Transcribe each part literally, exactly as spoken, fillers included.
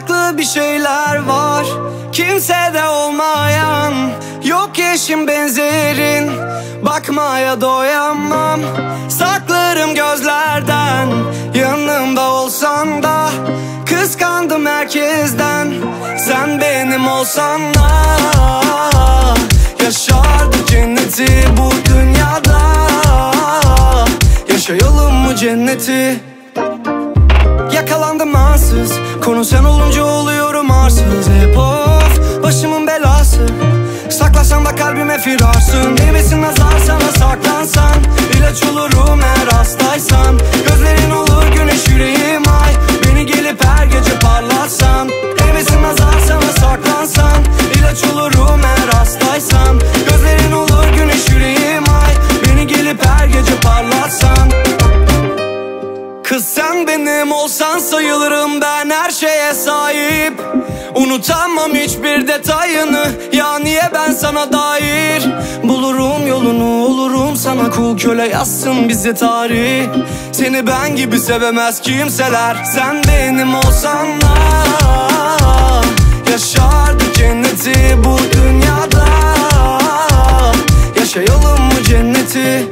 Farklı bir şeyler var, kimsede olmayan. Yok eşin benzerin, bakmaya doyamam. Saklarım gözlerden, yanımda olsan da. Kıskandım herkesten, sen benim olsan da. Yaşardık cenneti bu dünyada. Yaşayalım mı cenneti? Yakalandım ansız, konu sen olunca oluyorum arsız. Hep of, başımın belası. Saklasan da kalbime firarsın. Değmesin nazar sana saklansan. İlaç olurum eğer hastaysan. Gözlerin olur güneş yüreğim ay. Beni gelip her gece parlatsan. Değmesin nazar sana saklansan. İlaç olurum eğer hastaysan. Gözlerin olur güneş yüreğim ay. Beni gelip her gece parlatsan. Kız sen benim olsan sayılırım ben her şeye sahip. Unutamam hiçbir detayını, ya niye ben sana dair. Bulurum yolunu, olurum sana kul köle, yazsın bize tarih. Seni ben gibi sevemez kimseler. Sen benim olsan da yaşardık cenneti bu dünyada. Yaşayalım mı cenneti?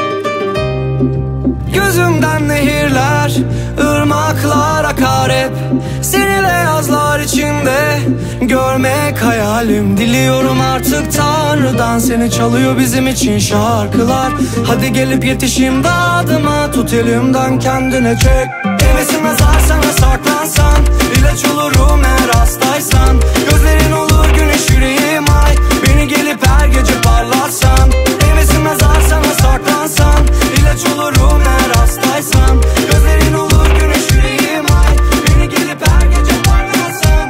Gözümden nehirler, ırmaklar akar hep. Seni beyazlar içinde görmek hayalim. Diliyorum artık Tanrı'dan, seni çalıyor bizim için şarkılar. Hadi gelip yetiş imdadıma, tut elimden kendine çek. Değmesin nazar sana saklansan. İlaç olurum eğer hastaysan. Gözlerin olur güneş yüreğim ay. Beni gelip her gece parlatsan. Değmesin nazar sana saklansan. İlaç olurum eğer hastaysan. Gözlerin olur güneş yüreğim ay. Beni gelip her gece parlatsan.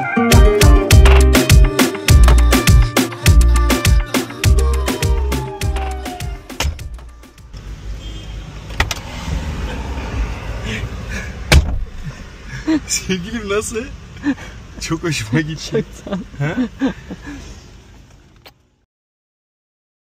Sevgilim nasıl? Çok hoşuma gitti. Çok sağ ol. Ha?